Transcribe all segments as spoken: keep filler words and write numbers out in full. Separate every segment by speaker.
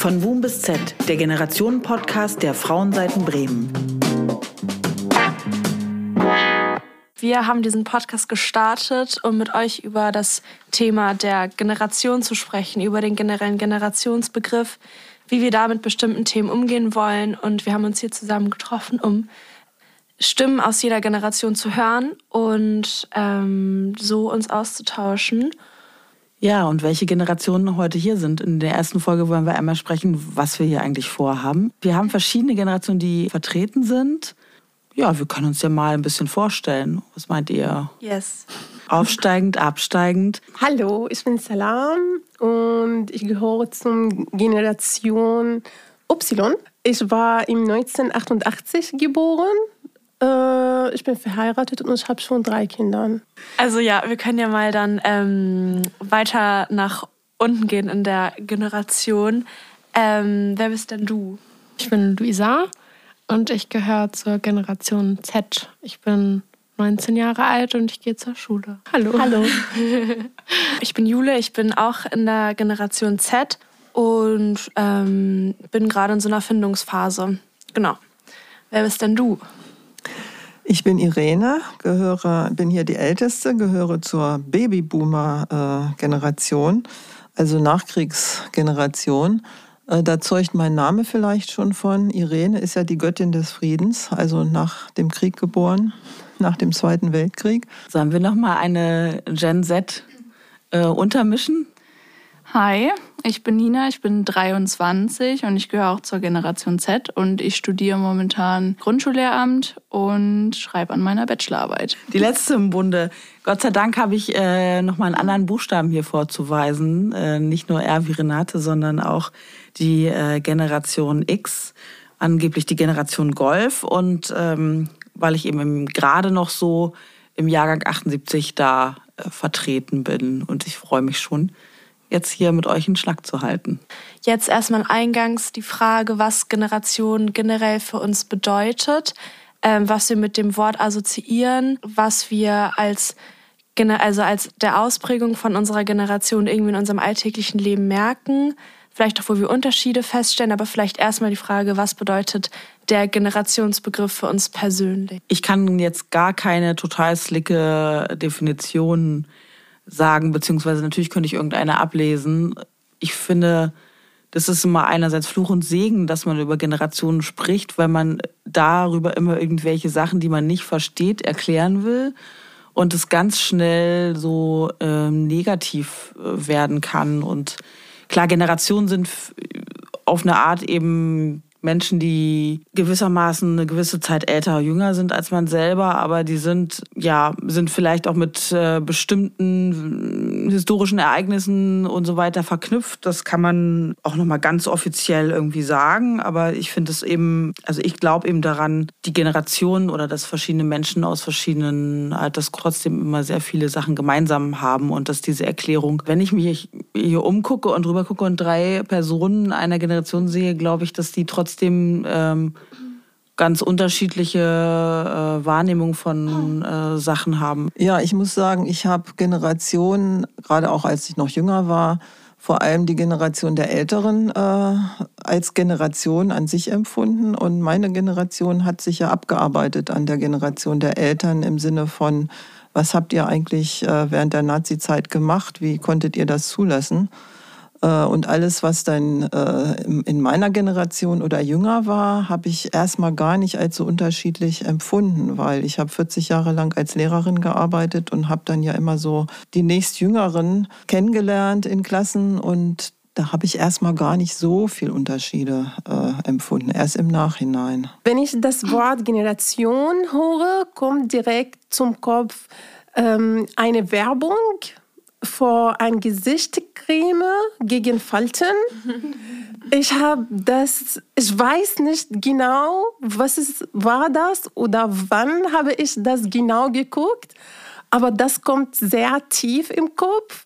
Speaker 1: Von Boom bis Z, der Generationen-Podcast der Frauenseiten Bremen.
Speaker 2: Wir haben diesen Podcast gestartet, um mit euch über das Thema der Generation zu sprechen, über den generellen Generationsbegriff, wie wir da mit bestimmten Themen umgehen wollen. Und wir haben uns hier zusammen getroffen, um Stimmen aus jeder Generation zu hören und ähm, so uns auszutauschen.
Speaker 1: Ja, und welche Generationen heute hier sind. In der ersten Folge wollen wir einmal sprechen, was wir hier eigentlich vorhaben. Wir haben verschiedene Generationen, die vertreten sind. Ja, wir können uns ja mal ein bisschen vorstellen. Was meint ihr?
Speaker 2: Yes.
Speaker 1: Aufsteigend, absteigend.
Speaker 3: Hallo, ich bin Salam und ich gehöre zur Generation Y. Ich war im neunzehnhundertachtundachtzig geboren. Äh, ich bin verheiratet und ich habe schon drei Kinder.
Speaker 2: Also ja, wir können ja mal dann ähm, weiter nach unten gehen in der Generation. Ähm, wer bist denn du?
Speaker 4: Ich bin Luisa. Und ich gehöre zur Generation Z. Ich bin neunzehn Jahre alt und ich gehe zur Schule. Hallo.
Speaker 2: Hallo. Ich bin Jule, ich bin auch in der Generation Z und ähm, bin gerade in so einer Findungsphase. Genau. Wer bist denn du?
Speaker 5: Ich bin Irene, gehöre, bin hier die Älteste, gehöre zur Babyboomer-Generation, also Nachkriegsgeneration. Da zeugt mein Name vielleicht schon von. Irene ist ja die Göttin des Friedens, also nach dem Krieg geboren, nach dem Zweiten Weltkrieg.
Speaker 1: Sollen wir noch mal eine Gen Z äh, untermischen?
Speaker 6: Hi, ich bin Nina, ich bin dreiundzwanzig und ich gehöre auch zur Generation Z und ich studiere momentan Grundschullehramt und schreibe an meiner Bachelorarbeit.
Speaker 1: Die letzte im Bunde. Gott sei Dank habe ich äh, noch mal einen anderen Buchstaben hier vorzuweisen. Äh, nicht nur R wie Renate, sondern auch die äh, Generation X, angeblich die Generation Golf. Und ähm, weil ich eben gerade noch so im Jahrgang achtundsiebzig da äh, vertreten bin. Und ich freue mich schon, jetzt hier mit euch einen Schnack zu halten.
Speaker 2: Jetzt erstmal eingangs die Frage, was Generation generell für uns bedeutet, ähm, was wir mit dem Wort assoziieren, was wir als, also als der Ausprägung von unserer Generation irgendwie in unserem alltäglichen Leben merken, vielleicht auch, wo wir Unterschiede feststellen, aber vielleicht erstmal die Frage, was bedeutet der Generationsbegriff für uns persönlich?
Speaker 1: Ich kann jetzt gar keine total slicke Definition sagen, beziehungsweise natürlich könnte ich irgendeine ablesen. Ich finde, das ist immer einerseits Fluch und Segen, dass man über Generationen spricht, weil man darüber immer irgendwelche Sachen, die man nicht versteht, erklären will und es ganz schnell so ähm, negativ werden kann. Und klar, Generationen sind auf eine Art eben Menschen, die gewissermaßen eine gewisse Zeit älter, jünger sind als man selber, aber die sind ja sind vielleicht auch mit äh, bestimmten historischen Ereignissen und so weiter verknüpft. Das kann man auch noch mal ganz offiziell irgendwie sagen, aber ich finde es eben, also ich glaube eben daran, die Generationen oder dass verschiedene Menschen aus verschiedenen Alters trotzdem immer sehr viele Sachen gemeinsam haben und dass diese Erklärung, wenn ich mich hier umgucke und rüber gucke und drei Personen einer Generation sehe, glaube ich, dass die trotzdem trotzdem ähm, ganz unterschiedliche äh, Wahrnehmungen von äh, Sachen haben.
Speaker 5: Ja, ich muss sagen, ich habe Generationen, gerade auch als ich noch jünger war, vor allem die Generation der Älteren äh, als Generation an sich empfunden. Und meine Generation hat sich ja abgearbeitet an der Generation der Eltern im Sinne von, was habt ihr eigentlich äh, während der Nazi-Zeit gemacht? Wie konntet ihr das zulassen? Und alles, was dann äh, in meiner Generation oder jünger war, habe ich erstmal gar nicht als so unterschiedlich empfunden, weil ich habe vierzig Jahre lang als Lehrerin gearbeitet und habe dann ja immer so die nächstjüngeren kennengelernt in Klassen und da habe ich erstmal gar nicht so viel Unterschiede äh, empfunden, erst im Nachhinein.
Speaker 3: Wenn ich das Wort Generation höre, kommt direkt zum Kopf ähm, eine Werbung vor ein Gesichtscreme gegen Falten. Ich habe das, ich weiß nicht genau, was es war das oder wann habe ich das genau geguckt, aber das kommt sehr tief im Kopf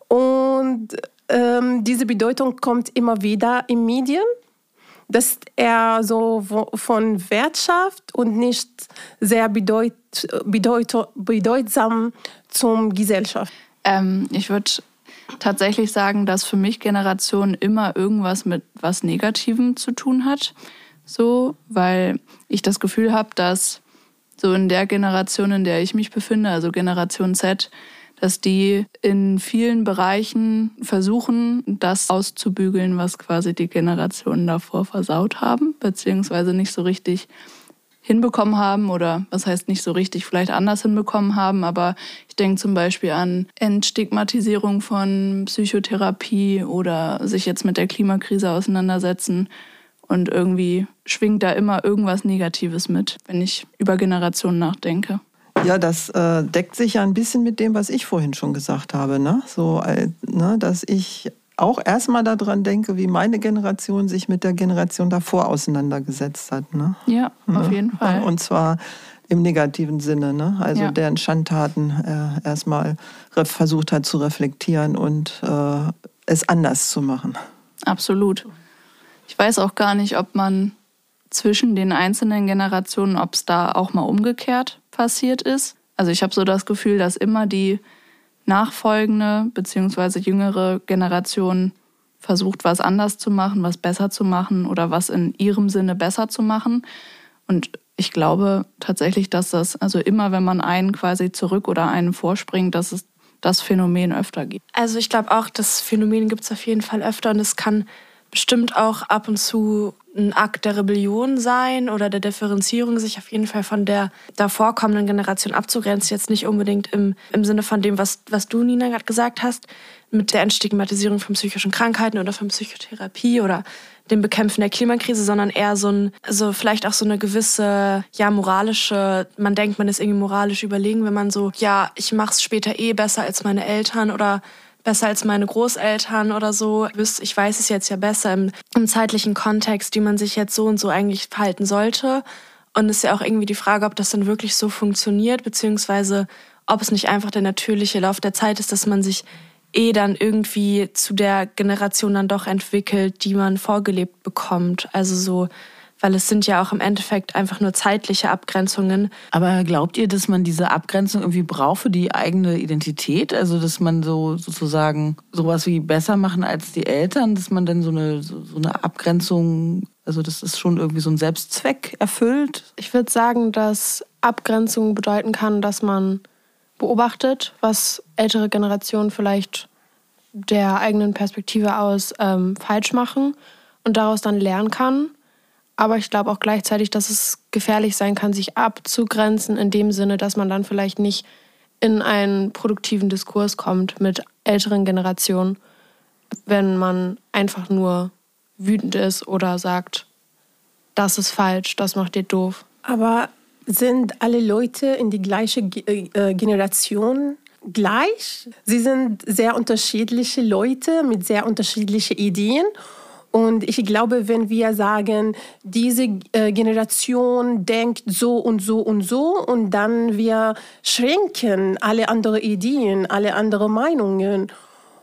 Speaker 3: und ähm, diese Bedeutung kommt immer wieder in Medien, dass er so von Wirtschaft und nicht sehr bedeut, bedeut, bedeutsam zum Gesellschaft.
Speaker 6: Ähm, ich würde tatsächlich sagen, dass für mich Generation immer irgendwas mit was Negativem zu tun hat. So, weil ich das Gefühl habe, dass so in der Generation, in der ich mich befinde, also Generation Z, dass die in vielen Bereichen versuchen, das auszubügeln, was quasi die Generationen davor versaut haben, beziehungsweise nicht so richtig hinbekommen haben oder was heißt nicht so richtig, vielleicht anders hinbekommen haben. Aber ich denke zum Beispiel an Entstigmatisierung von Psychotherapie oder sich jetzt mit der Klimakrise auseinandersetzen. Und irgendwie schwingt da immer irgendwas Negatives mit, wenn ich über Generationen nachdenke.
Speaker 5: Ja, das äh, deckt sich ja ein bisschen mit dem, was ich vorhin schon gesagt habe. Ne? So, äh, ne, dass ich auch erstmal daran denke, wie meine Generation sich mit der Generation davor auseinandergesetzt hat. Ne?
Speaker 6: Ja, auf
Speaker 5: ne?
Speaker 6: jeden Fall.
Speaker 5: Und zwar im negativen Sinne. Ne? Also
Speaker 6: ja.
Speaker 5: deren Schandtaten äh, erstmal re- versucht hat zu reflektieren und äh, es anders zu machen.
Speaker 6: Absolut. Ich weiß auch gar nicht, ob man zwischen den einzelnen Generationen, ob es da auch mal umgekehrt passiert ist. Also ich habe so das Gefühl, dass immer die nachfolgende bzw. jüngere Generation versucht, was anders zu machen, was besser zu machen oder was in ihrem Sinne besser zu machen. Und ich glaube tatsächlich, dass das, also immer wenn man einen quasi zurück oder einen vorspringt, dass es das Phänomen öfter gibt.
Speaker 2: Also ich glaube auch, das Phänomen gibt es auf jeden Fall öfter und es kann bestimmt auch ab und zu ein Akt der Rebellion sein oder der Differenzierung, sich auf jeden Fall von der davor kommenden Generation abzugrenzen. Jetzt nicht unbedingt im, im Sinne von dem, was, was du, Nina, gerade gesagt hast, mit der Entstigmatisierung von psychischen Krankheiten oder von Psychotherapie oder dem Bekämpfen der Klimakrise, sondern eher so ein, also vielleicht auch so eine gewisse, ja, moralische, man denkt, man ist irgendwie moralisch überlegen, wenn man so, ja, ich mach's später eh besser als meine Eltern oder besser als meine Großeltern oder so. Ich weiß es jetzt ja besser im, im zeitlichen Kontext, wie man sich jetzt so und so eigentlich verhalten sollte. Und es ist ja auch irgendwie die Frage, ob das dann wirklich so funktioniert, beziehungsweise ob es nicht einfach der natürliche Lauf der Zeit ist, dass man sich eh dann irgendwie zu der Generation dann doch entwickelt, die man vorgelebt bekommt. Also so, weil es sind ja auch im Endeffekt einfach nur zeitliche Abgrenzungen.
Speaker 1: Aber glaubt ihr, dass man diese Abgrenzung irgendwie braucht für die eigene Identität? Also dass man so sozusagen sowas wie besser machen als die Eltern, dass man dann so eine, so, so eine Abgrenzung, also dass es schon irgendwie so einen Selbstzweck erfüllt?
Speaker 4: Ich würde sagen, dass Abgrenzung bedeuten kann, dass man beobachtet, was ältere Generationen vielleicht der eigenen Perspektive aus ähm, falsch machen und daraus dann lernen kann. Aber ich glaube auch gleichzeitig, dass es gefährlich sein kann, sich abzugrenzen, in dem Sinne, dass man dann vielleicht nicht in einen produktiven Diskurs kommt mit älteren Generationen, wenn man einfach nur wütend ist oder sagt, das ist falsch, das macht ihr doof.
Speaker 3: Aber sind alle Leute in die gleiche Generation gleich? Sie sind sehr unterschiedliche Leute mit sehr unterschiedlichen Ideen. Und ich glaube, wenn wir sagen, diese äh, Generation denkt so und so und so und dann wir schränken alle anderen Ideen, alle anderen Meinungen.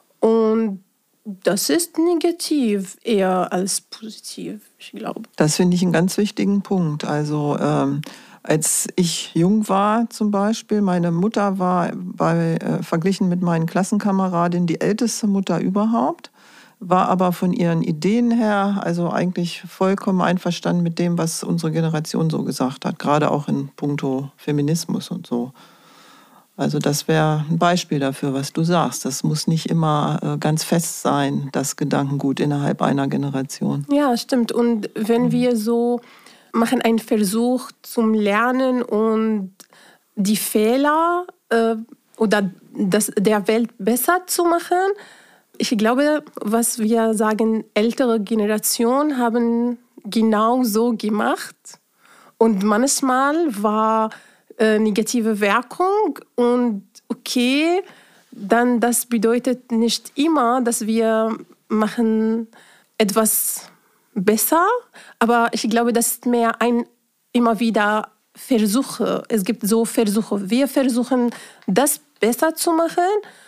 Speaker 3: Und das ist negativ eher als positiv, ich glaube.
Speaker 5: Das finde ich einen ganz wichtigen Punkt. Also ähm, als ich jung war zum Beispiel, meine Mutter war bei, äh, verglichen mit meinen Klassenkameradinnen die älteste Mutter überhaupt. War aber von ihren Ideen her also eigentlich vollkommen einverstanden mit dem, was unsere Generation so gesagt hat, gerade auch in puncto Feminismus und so. Also das wäre ein Beispiel dafür, was du sagst. Das muss nicht immer ganz fest sein, das Gedankengut innerhalb einer Generation.
Speaker 3: Ja, stimmt. Und wenn wir so machen einen Versuch zum Lernen und die Fehler äh, oder das der Welt besser zu machen, ich glaube, was wir sagen, ältere Generationen haben genau so gemacht. Und manchmal war äh, negative Wirkung. Und okay, dann das bedeutet nicht immer, dass wir machen etwas besser. Aber ich glaube, das ist mehr ein immer wieder Versuche. Es gibt so Versuche. Wir versuchen, das besser zu machen.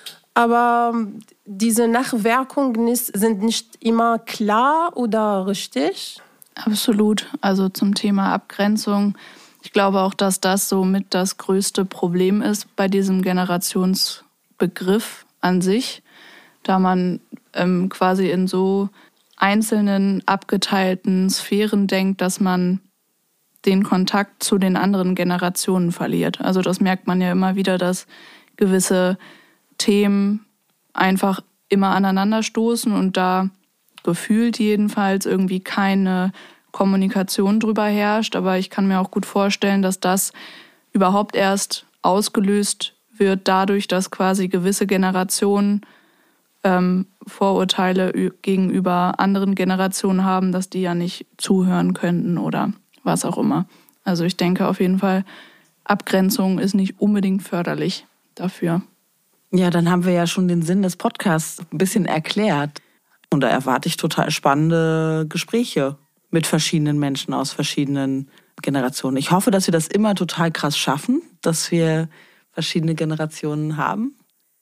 Speaker 3: Aber diese Nachwirkungen sind nicht immer klar oder richtig.
Speaker 6: Absolut. Also zum Thema Abgrenzung. Ich glaube auch, dass das somit das größte Problem ist bei diesem Generationsbegriff an sich. da man ähm, quasi in so einzelnen, abgeteilten Sphären denkt, dass man den Kontakt zu den anderen Generationen verliert. Also das merkt man ja immer wieder, dass gewisse Themen einfach immer aneinander stoßen und da gefühlt jedenfalls irgendwie keine Kommunikation drüber herrscht. Aber ich kann mir auch gut vorstellen, dass das überhaupt erst ausgelöst wird dadurch, dass quasi gewisse Generationen ähm, Vorurteile ü- gegenüber anderen Generationen haben, dass die ja nicht zuhören könnten oder was auch immer. Also ich denke auf jeden Fall, Abgrenzung ist nicht unbedingt förderlich dafür.
Speaker 1: Ja, dann haben wir ja schon den Sinn des Podcasts ein bisschen erklärt. Und da erwarte ich total spannende Gespräche mit verschiedenen Menschen aus verschiedenen Generationen. Ich hoffe, dass wir das immer total krass schaffen, dass wir verschiedene Generationen haben.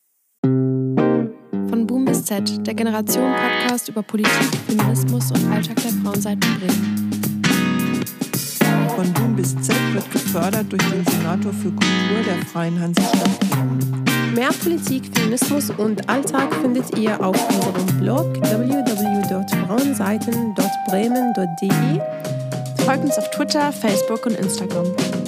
Speaker 4: Von Boom bis Z, der Generation-Podcast über Politik, Feminismus und Alltag der Frauenseite in Bremen.
Speaker 5: Von Boom bis Z wird gefördert durch den Senator für Kultur der Freien Hansestadt Bremen.
Speaker 3: Mehr Politik, Feminismus und Alltag findet ihr auf unserem Blog w w w punkt frauenseiten punkt bremen punkt d e.
Speaker 2: Folgt uns auf Twitter, Facebook und Instagram.